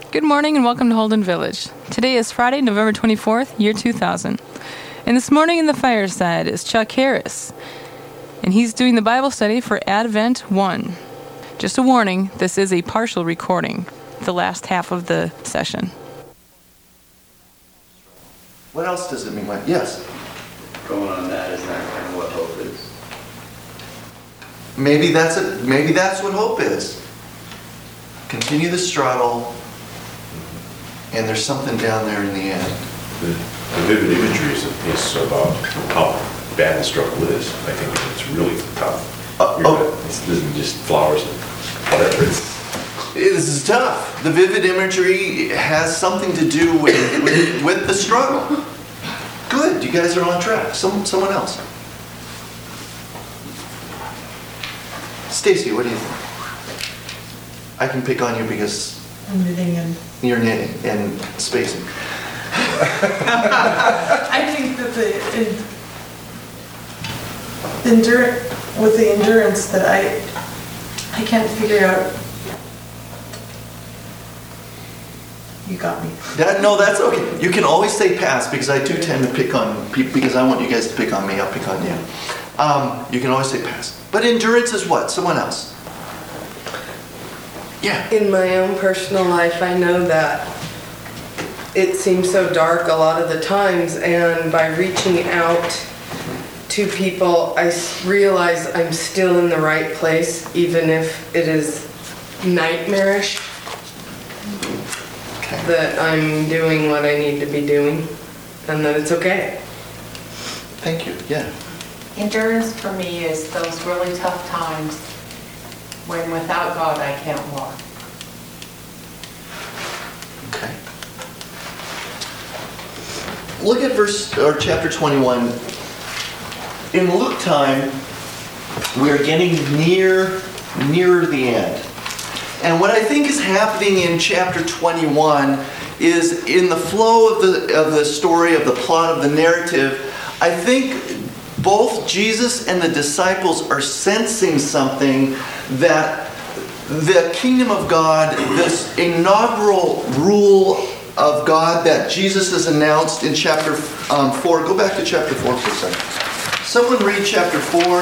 Good morning and welcome to Holden Village. Today is Friday, November 24th, year 2000. And this morning in the fireside is Chuck Harris. And he's doing the Bible study for Advent 1. Just a warning, this is a partial recording, the last half of the session. What else does it mean? Yes? Going on that, isn't that kind of what hope is? Maybe that's it. Maybe that's what hope is. Continue the struggle, and there's something down there in the end. The vivid imagery is about how bad the struggle is. I think it's really tough. It isn't just flowers and whatever. This is tough. The vivid imagery has something to do with the struggle. Good, you guys are on track. Someone else. Stacy, what do you think? I can pick on you because I'm knitting and you're knitting and spacing. I think that the endurance that I can't figure out. You got me. No, that's okay. You can always say pass because I do tend to pick on people because I want you guys to pick on me. I'll pick on you. You can always say pass. But endurance is what? Someone else. Yeah. In my own personal life, I know that it seems so dark a lot of the times, and by reaching out to people, I realize I'm still in the right place, even if it is nightmarish, Okay. that I'm doing what I need to be doing, and that it's okay. Thank you. Yeah. Endurance for me is those really tough times when without God I can't walk. Okay. Look at chapter 21. In Luke time, we are getting nearer the end. And what I think is happening in chapter 21 is in the flow of the story, of the plot, of the narrative, I think both Jesus and the disciples are sensing something that the kingdom of God, this inaugural rule of God that Jesus has announced in chapter 4. Go back to chapter 4 for a second. Someone read chapter 4,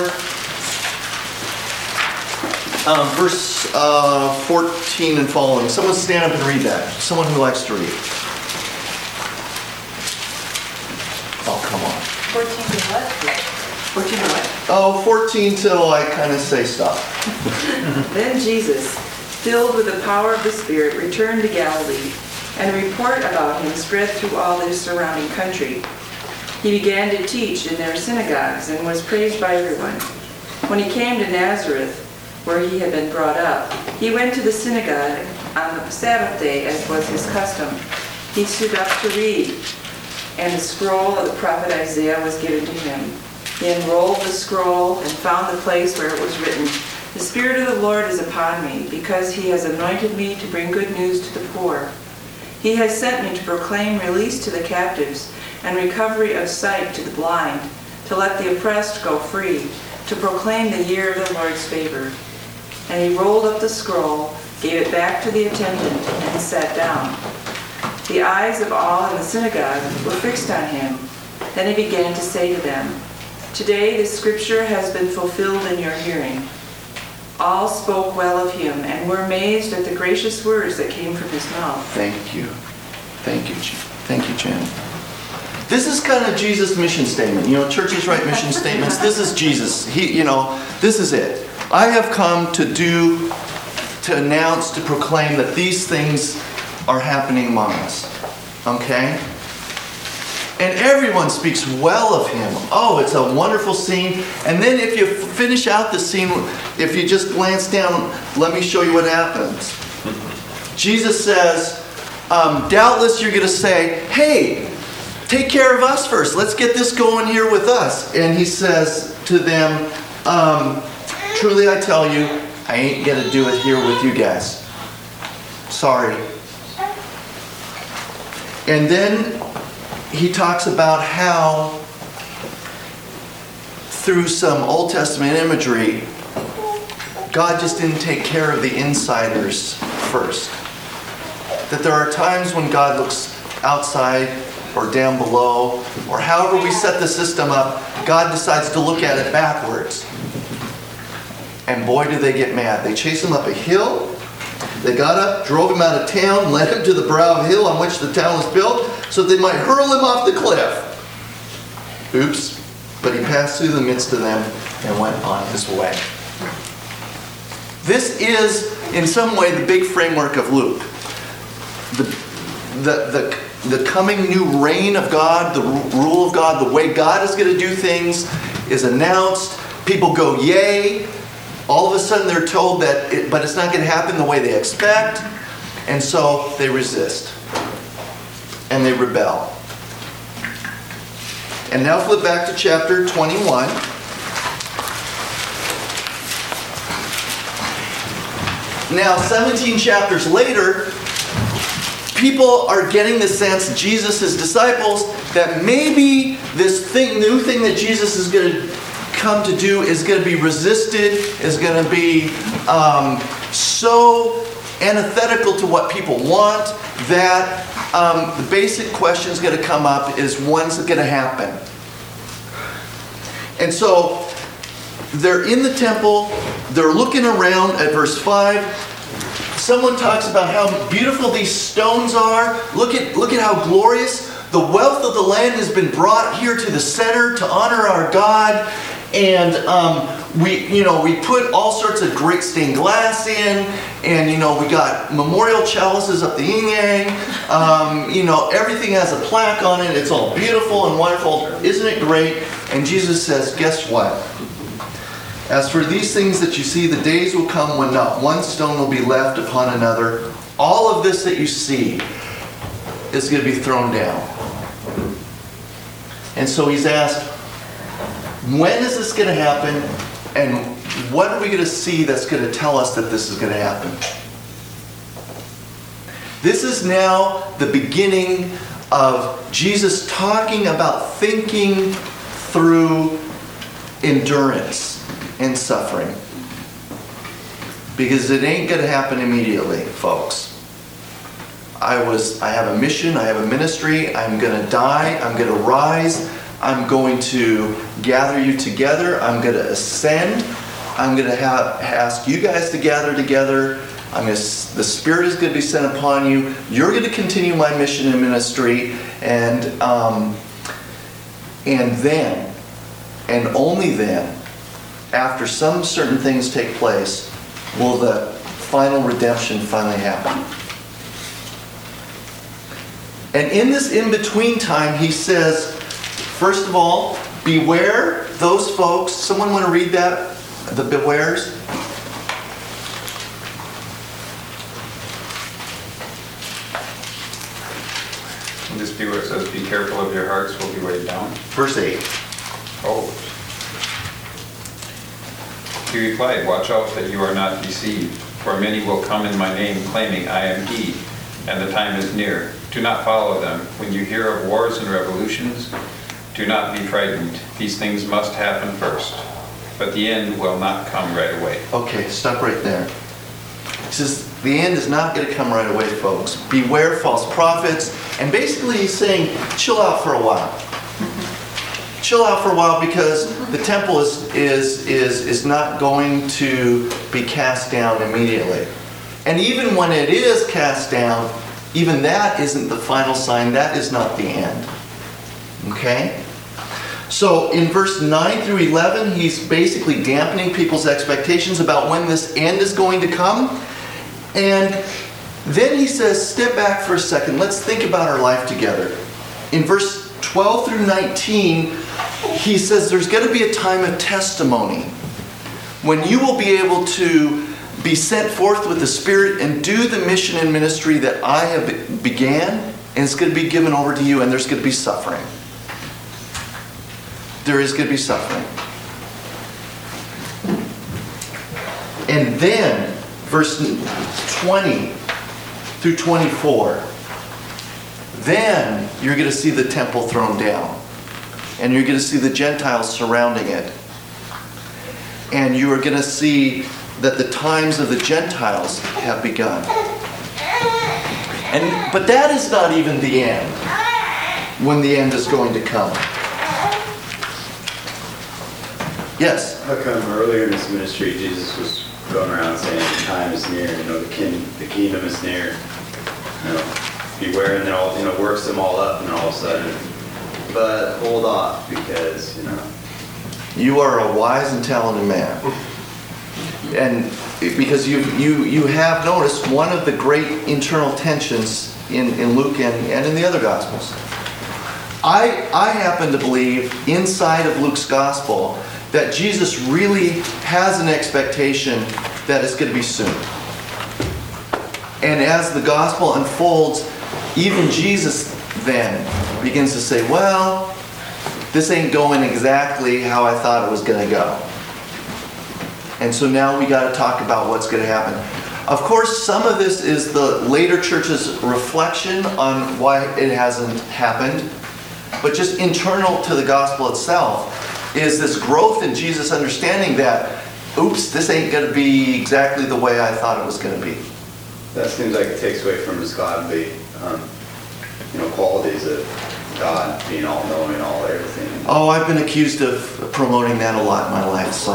verse 14 and following. Someone stand up and read that. Someone who likes to read. Oh, come on. 14 to what? 14 to what? Oh, 14 till I kind of say stop. Then Jesus, filled with the power of the Spirit, returned to Galilee, and a report about him spread through all the surrounding country. He began to teach in their synagogues and was praised by everyone. When he came to Nazareth, where he had been brought up, he went to the synagogue on the Sabbath day, as was his custom. He stood up to read, and the scroll of the prophet Isaiah was given to him. He unrolled the scroll and found the place where it was written, "The Spirit of the Lord is upon me, because he has anointed me to bring good news to the poor. He has sent me to proclaim release to the captives and recovery of sight to the blind, to let the oppressed go free, to proclaim the year of the Lord's favor." And he rolled up the scroll, gave it back to the attendant, and sat down. The eyes of all in the synagogue were fixed on him. Then he began to say to them, "Today this scripture has been fulfilled in your hearing." All spoke well of him and were amazed at the gracious words that came from his mouth. Thank you. Thank you, Jen. This is kind of Jesus' mission statement. You know, churches write mission statements. This is Jesus. This is it. I have come to announce, to proclaim that these things are happening among us. Okay? And everyone speaks well of him. Oh, it's a wonderful scene. And then if you finish out the scene, if you just glance down, let me show you what happens. Jesus says, doubtless you're going to say, "Hey, take care of us first. Let's get this going here with us." And he says to them, "Truly I tell you, I ain't going to do it here with you guys. Sorry." And then he talks about how through some Old Testament imagery, God just didn't take care of the insiders first. that there are times when God looks outside or down below, or however we set the system up, God decides to look at it backwards. And boy, do they get mad. They chase him up a hill. They got up, drove him out of town, led him to the brow of a hill on which the town was built, so they might hurl him off the cliff. Oops. But he passed through the midst of them and went on his way. This is, in some way, the big framework of Luke. The coming new reign of God, the rule of God, the way God is going to do things is announced. People go, yay. All of a sudden they're told that, but it's not going to happen the way they expect. And so they resist. And they rebel. And now flip back to chapter 21. Now, 17 chapters later, people are getting the sense, Jesus' disciples, that maybe this new thing that Jesus is going to come to do is going to be resisted, is going to be so antithetical to what people want that the basic question is going to come up is, when's it going to happen? And so they're in the temple, they're looking around at verse 5. Someone talks about how beautiful these stones are. Look at how glorious. The wealth of the land has been brought here to the center to honor our God. And we put all sorts of great stained glass in, and we got memorial chalices up the yin yang. Everything has a plaque on it. It's all beautiful and wonderful. Isn't it great? And Jesus says, guess what? As for these things that you see, the days will come when not one stone will be left upon another. All of this that you see is going to be thrown down. And so he's asked, when is this going to happen? And what are we going to see that's going to tell us that this is going to happen? This is now the beginning of Jesus talking about thinking through endurance and suffering. Because it ain't going to happen immediately, folks. I have a mission, I have a ministry, I'm going to die, I'm going to rise, I'm going to gather you together, I'm going to ascend, I'm going to ask you guys to gather together, the Spirit is going to be sent upon you, you're going to continue my mission and ministry, and then, and only then, after some certain things take place, will the final redemption finally happen. And in this in-between time, he says, first of all, beware those folks. Someone want to read that? The bewares? And this beware says, be careful of your hearts will be weighed down. Verse 8. Oh. He replied, watch out that you are not deceived, for many will come in my name claiming I am he, and the time is near. Do not follow them. When you hear of wars and revolutions, do not be frightened. These things must happen first, but the end will not come right away. Okay, stop right there. He says, the end is not going to come right away, folks. Beware false prophets. And basically he's saying, chill out for a while. Chill out for a while, because the temple is not going to be cast down immediately. And even when it is cast down, even that isn't the final sign. That is not the end. Okay? So in verse 9 through 11, he's basically dampening people's expectations about when this end is going to come. And then he says, step back for a second. Let's think about our life together. In verse 12 through 19, he says there's going to be a time of testimony when you will be able to be sent forth with the Spirit and do the mission and ministry that I have began, and it's going to be given over to you, and there's going to be suffering. There is going to be suffering. And then, verse 20 through 24, then you're going to see the temple thrown down. And you're going to see the Gentiles surrounding it. And you are going to see that the times of the Gentiles have begun. But that is not even the end, when the end is going to come. Yes? How come earlier in his ministry, Jesus was going around saying the time is near, the kingdom is near. Beware, and then all, works them all up, and all of a sudden, but hold off, because, You are a wise and talented man. And because you have noticed one of the great internal tensions in Luke and in the other Gospels. I happen to believe inside of Luke's Gospel that Jesus really has an expectation that it's going to be soon. And as the Gospel unfolds, even Jesus then begins to say, well, this ain't going exactly how I thought it was going to go. And so now we got to talk about what's going to happen. Of course, some of this is the later church's reflection on why it hasn't happened. But just internal to the gospel itself is this growth in Jesus' understanding that, oops, this ain't going to be exactly the way I thought it was going to be. That seems like it takes away from his godly, qualities of God being all-knowing, all everything. Oh, I've been accused of promoting that a lot in my life. So.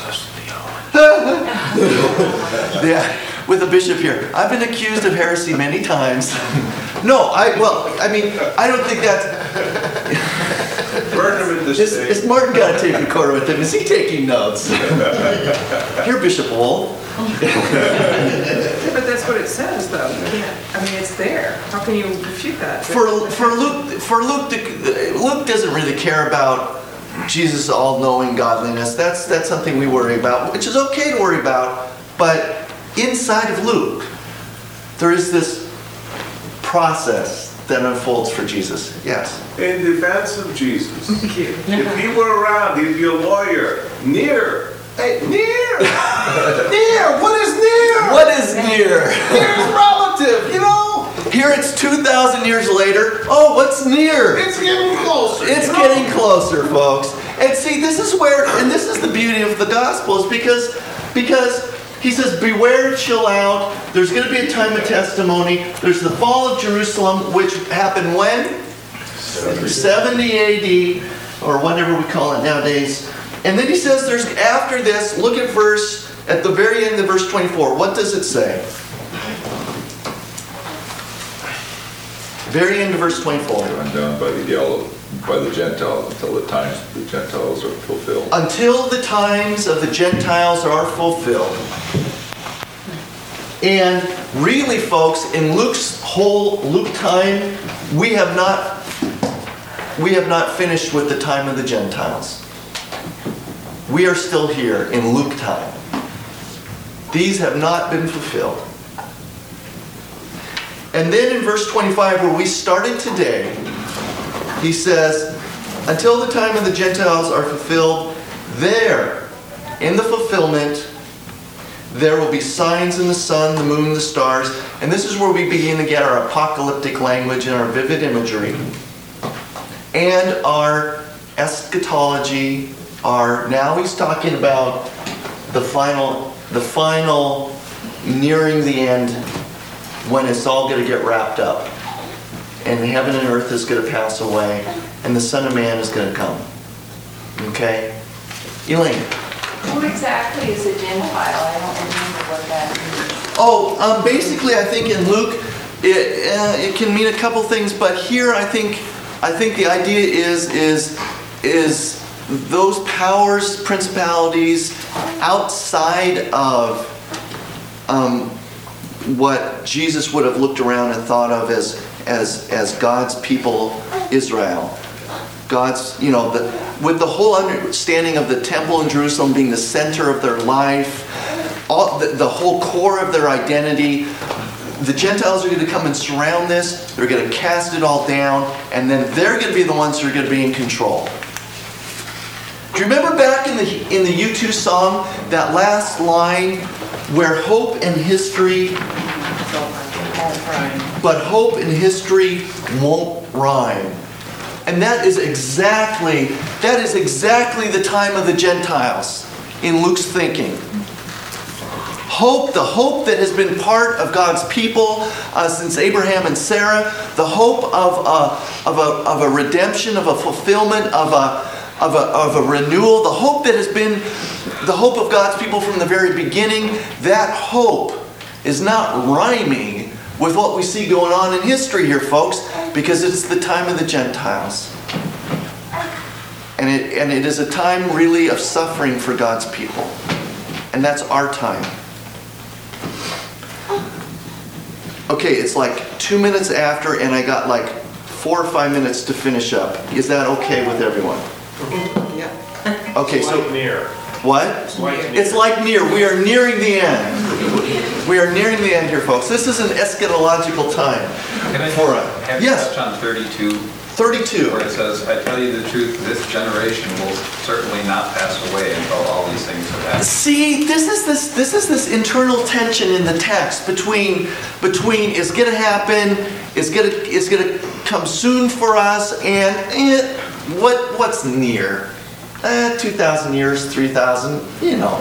Yeah, with the bishop here. I've been accused of heresy many times. No, I don't think that's... Is Martin got a tape recorder with him? Is he taking notes? Here, Bishop Wool. But that's what it says, though. It's there. How can you refute that? For Luke, Luke doesn't really care about Jesus' all-knowing godliness. That's something we worry about, which is okay to worry about. But inside of Luke, there is this process that unfolds for Jesus. Yes? In defense of Jesus, if he were around, he'd be a lawyer. Near. Hey, near! Near! What is near? What is near? Near is relative, Here it's 2,000 years later. Oh, what's near? It's getting closer. It's getting closer, folks. And see, this is the beauty of the Gospels, because he says, beware, chill out. There's going to be a time of testimony. There's the fall of Jerusalem, which happened when? 70 AD, or whatever we call it nowadays. And then he says there's after this, look at the very end of verse 24. What does it say? Very end of verse 24. Undone by the Gentiles until the times of the Gentiles are fulfilled. Until the times of the Gentiles are fulfilled. And really, folks, in Luke's whole time, we have not finished with the time of the Gentiles. We are still here in Luke time. These have not been fulfilled. And then in verse 25, where we started today, he says, until the time of the Gentiles are fulfilled, there, in the fulfillment, there will be signs in the sun, the moon, the stars. And this is where we begin to get our apocalyptic language and our vivid imagery. And our eschatology, now he's talking about the final nearing the end, when it's all going to get wrapped up. And heaven and earth is going to pass away. And the Son of Man is going to come. Okay? Elaine. Who exactly is a Gentile? I don't remember what that means. Oh, basically I think in Luke, it can mean a couple things. But here I think the idea is those powers, principalities outside of what Jesus would have looked around and thought of as God's people, Israel. God's, with the whole understanding of the temple in Jerusalem being the center of their life, the whole core of their identity. The Gentiles are going to come and surround this. They're going to cast it all down, and then they're going to be the ones who are going to be in control. Do you remember back in the U2 song, that last line, where hope and history, but hope and history won't rhyme? And that is exactly the time of the Gentiles in Luke's thinking. hope, the hope that has been part of God's people since Abraham and Sarah, the hope of a redemption, of a fulfillment, of a renewal, the hope that has been the hope of God's people from the very beginning. That hope is not rhyming with what we see going on in history here, folks, because it's the time of the Gentiles. And it is a time really of suffering for God's people. And that's our time. Okay, it's like 2 minutes after, and I got like 4 or 5 minutes to finish up. Is that okay with everyone? Yeah. Okay, so... Like near. What? It's like near. We are nearing the end. We are nearing the end here, folks. This is an eschatological time. Can I for have you touch on 32? 32. Where it says, I tell you the truth, this generation will certainly not pass away until all these things have happened. See, this is this internal tension in the text between is going to happen, is going to come soon for us, and what's near? 2,000 years, 3,000, you know.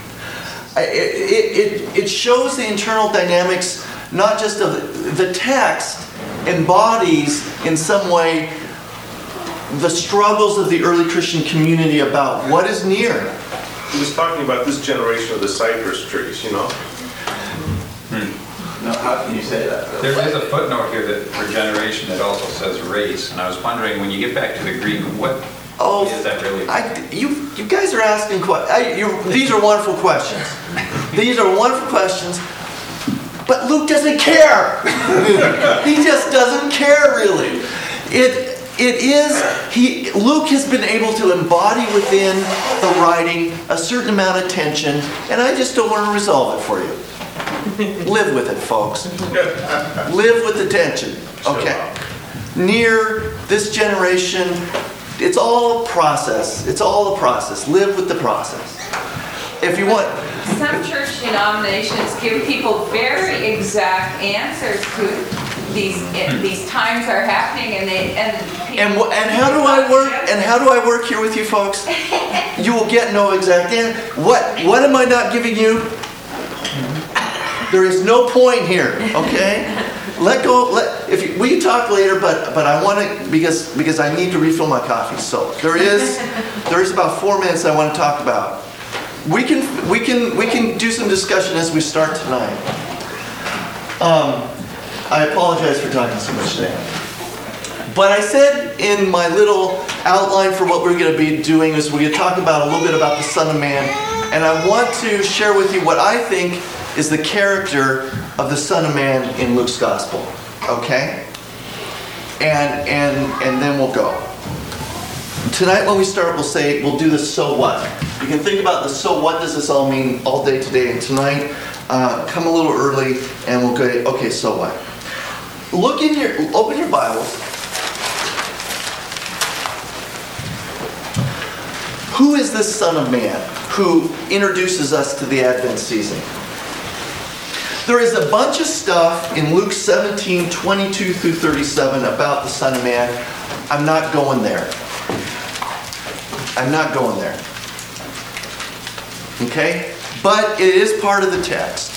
It shows the internal dynamics, not just of the text embodies in some way the struggles of the early Christian community about what is near. He was talking about this generation of the cypress trees, you know. No, how can you say that? There is a footnote here that for generation that also says race, and I was wondering, when you get back to the Greek, what is that really? You guys are asking these are wonderful questions. These are wonderful questions. But Luke doesn't care. He just doesn't care, really. Luke has been able to embody within the writing a certain amount of tension, and I just don't want to resolve it for you. Live with it, folks. Live with the tension. Okay. Near this generation, it's all a process. It's all a process. Live with the process. If you want. Some church denominations give people very exact answers to these times are happening, and how do I work? And how do I work here with you folks? You will get no exact answer. What am I not giving you? There is no point here. Okay, let go. We can talk later, but I want to because I need to refill my coffee. So there is about 4 minutes I want to talk about. We can do some discussion as we start tonight. I apologize for talking so much today. But I said in my little outline for what we're going to be doing is we're going to talk about a little bit about the Son of Man, and I want to share with you what I think is the character of the Son of Man in Luke's Gospel. Okay? And then we'll go. Tonight when we start, we'll do the so what. You can think about the so what does this all mean all day today, and tonight come a little early and we'll go, okay, so what? Open your Bibles. Who is this Son of Man who introduces us to the Advent season? There is a bunch of stuff in Luke 17, 22 through 37 about the Son of Man. I'm not going there. I'm not going there. Okay? But it is part of the text.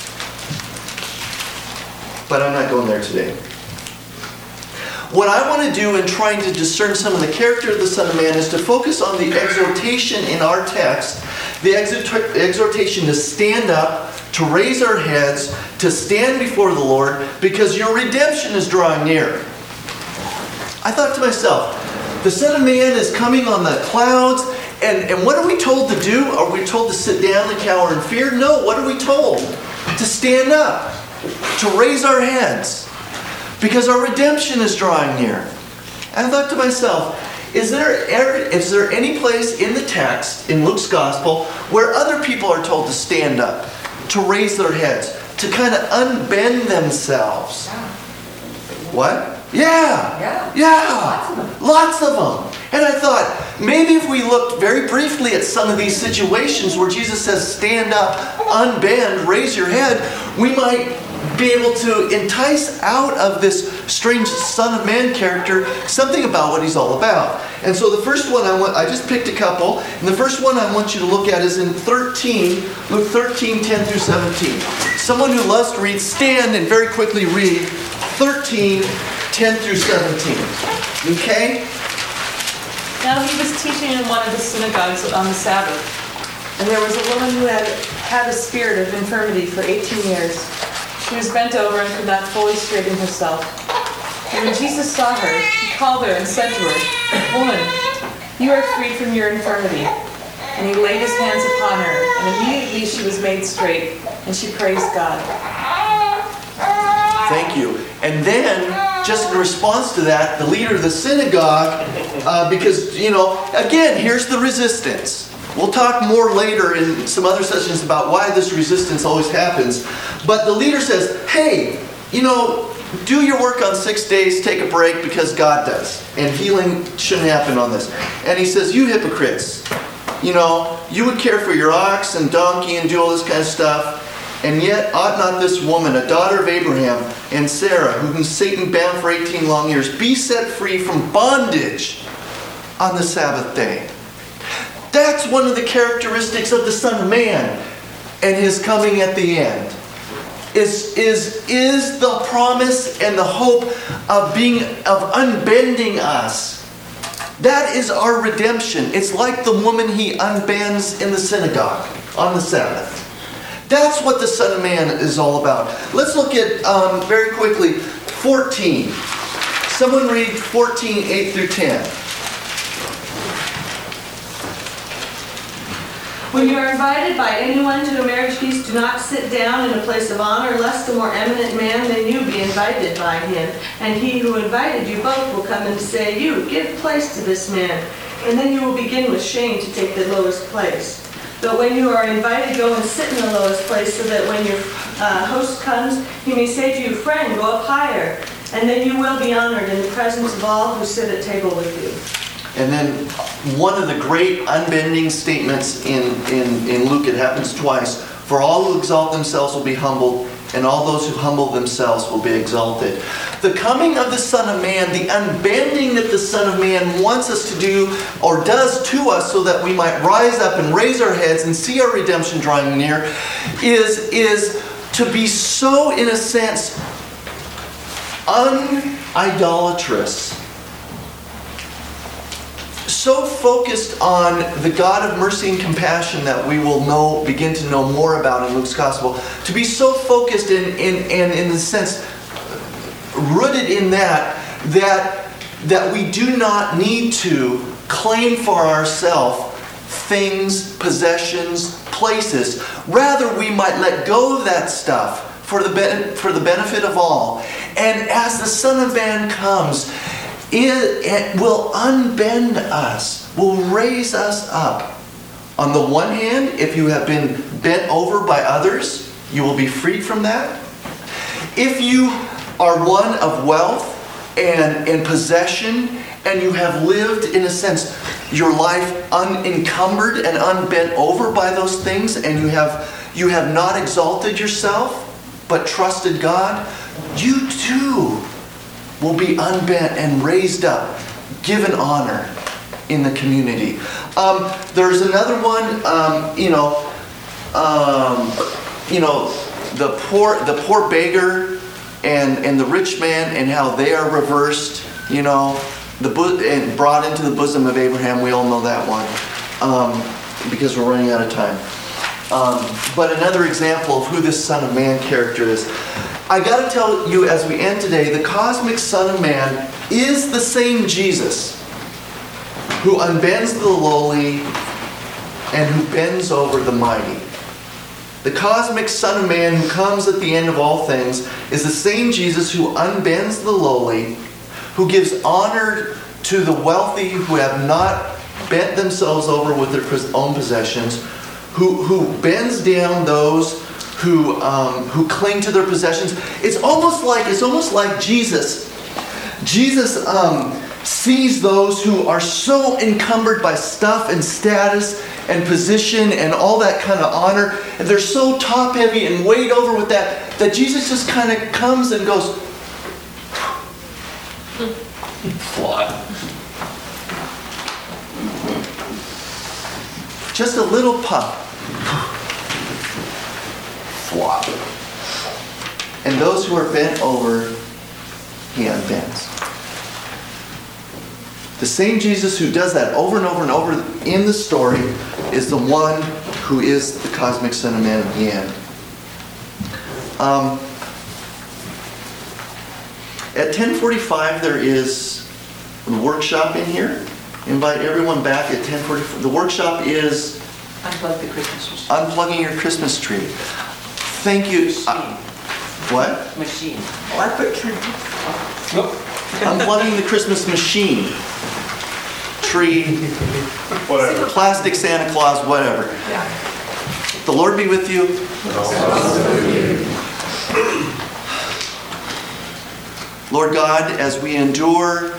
But I'm not going there today. What I want to do in trying to discern some of the character of the Son of Man is to focus on the exhortation in our text, the exhortation to stand up, to raise our heads, to stand before the Lord, because your redemption is drawing near. I thought to myself, the Son of Man is coming on the clouds, and what are we told to do? Are we told to sit down and cower in fear? No, what are we told? To stand up, to raise our heads, because our redemption is drawing near. And I thought to myself, is there any place in the text, in Luke's Gospel, where other people are told to stand up, to raise their heads, to kind of unbend themselves? What? Yeah. Lots of them. And I thought, maybe if we looked very briefly at some of these situations where Jesus says, stand up, unbend, raise your head, we might be able to entice out of this strange Son of Man character something about what he's all about. And so the first one I just picked a couple, and the first one I want you to look at is in Luke 13, 10 through 17. Someone who loves to read, stand and very quickly read 13, 10 through 17. Okay? Now he was teaching in one of the synagogues on the Sabbath, and there was a woman who had a spirit of infirmity for 18 years. She was bent over and could not fully straighten herself. And when Jesus saw her, he called her and said to her, "Woman, you are freed from your infirmity." And he laid his hands upon her, and immediately she was made straight, and she praised God. Thank you. And then, just in response to that, the leader of the synagogue, because, again, here's the resistance. We'll talk more later in some other sessions about why this resistance always happens. But the leader says, hey, do your work on 6 days, take a break because God does. And healing shouldn't happen on this. And he says, you hypocrites, you would care for your ox and donkey and do all this kind of stuff. And yet ought not this woman, a daughter of Abraham and Sarah, whom Satan bound for 18 long years, be set free from bondage on the Sabbath day? That's one of the characteristics of the Son of Man and his coming at the end. Is the promise and the hope of unbending us. That is our redemption. It's like the woman he unbands in the synagogue on the Sabbath. That's what the Son of Man is all about. Let's look at, very quickly, 14. Someone read 14, 8 through 10. When you are invited by anyone to a marriage feast, do not sit down in a place of honor, lest a more eminent man than you be invited by him. And he who invited you both will come and say, you, give place to this man. And then you will begin with shame to take the lowest place. But when you are invited, go and sit in the lowest place, so that when your host comes, he may say to you, friend, go up higher. And then you will be honored in the presence of all who sit at table with you. And then one of the great unbending statements in Luke, it happens twice. For all who exalt themselves will be humbled, and all those who humble themselves will be exalted. The coming of the Son of Man, the unbending that the Son of Man wants us to do, or does to us so that we might rise up and raise our heads and see our redemption drawing near, is to be so, in a sense, unidolatrous. So focused on the God of mercy and compassion that we will begin to know more about in Luke's Gospel. To be so focused and in the sense rooted in that we do not need to claim for ourselves things, possessions, places. Rather, we might let go of that stuff for the benefit of all. And as the Son of Man comes, it will unbend us, will raise us up. On the one hand, if you have been bent over by others, you will be freed from that. If you are one of wealth and possession, and you have lived, in a sense, your life unencumbered and unbent over by those things, and you have not exalted yourself, but trusted God, you too will be unbent and raised up, given honor in the community. There's another one, the poor beggar and the rich man, and how they are reversed, and brought into the bosom of Abraham. We all know that one, because we're running out of time. But another example of who this Son of Man character is. I got to tell you as we end today, the cosmic Son of Man is the same Jesus who unbends the lowly and who bends over the mighty. The cosmic Son of Man who comes at the end of all things is the same Jesus who unbends the lowly, who gives honor to the wealthy who have not bent themselves over with their own possessions, who bends down those who cling to their possessions. It's almost like Jesus. Jesus sees those who are so encumbered by stuff and status and position and all that kind of honor. And they're so top heavy and weighed over with that Jesus just kind of comes and goes, flop. Just a little puff. Flop. And those who are bent over, he unbends. The same Jesus who does that over and over and over in the story is the one who is the cosmic Son of Man at the end. At 10:45 there is a workshop in here. Invite everyone back at 10:45. The workshop is Unplug the Christmas machine. unplugging your Christmas tree. Thank you. What? Machine. Unplugging the Christmas machine. Tree. Whatever. Plastic Santa Claus, whatever. Yeah. The Lord be with you. Lord God, as we endure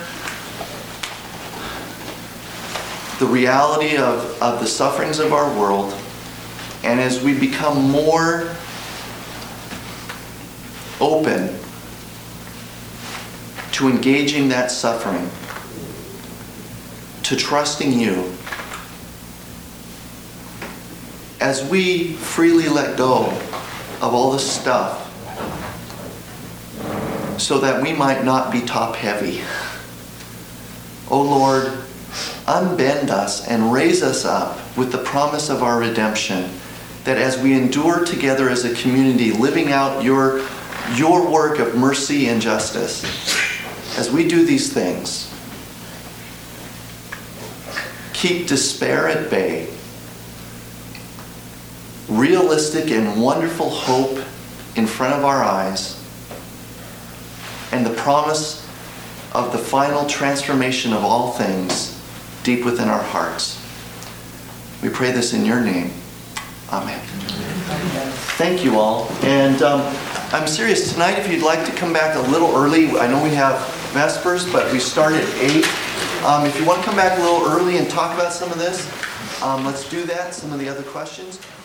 the reality of the sufferings of our world, and as we become more open to engaging that suffering, to trusting you, as we freely let go of all this stuff so that we might not be top heavy. Oh Lord, unbend us and raise us up with the promise of our redemption, that as we endure together as a community, living out your work of mercy and justice, as we do these things, keep despair at bay, realistic and wonderful hope in front of our eyes, and the promise of the final transformation of all things deep within our hearts. We pray this in your name. Amen. Thank you all. And I'm serious, tonight if you'd like to come back a little early, I know we have Vespers, but we start at 8. If you want to come back a little early and talk about some of this, let's do that, some of the other questions.